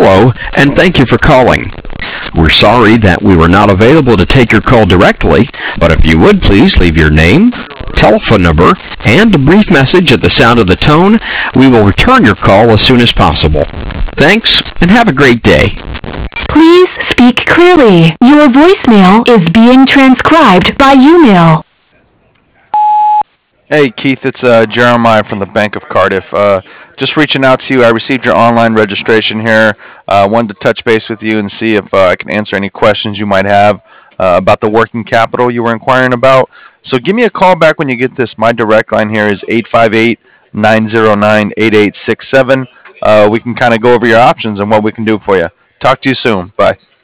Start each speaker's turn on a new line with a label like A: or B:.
A: Hello, and thank you for calling. We're sorry that we were not available to take your call directly, but if you would please leave your name, telephone number, and a brief message at the sound of the tone, we will return your call as soon as possible. Thanks, and have a great day.
B: Please speak clearly. Your voicemail is being transcribed by YouMail.
C: Hey Keith, it's Jeremiah from the Bank of Cardiff. Just reaching out to you. I received your online registration here. Wanted to touch base with you and see if I can answer any questions you might have about the working capital you were inquiring about. So give me a call back when you get this. My direct line here is 858-909-8867. We can kind of go over your options and what we can do for you. Talk to you soon. Bye.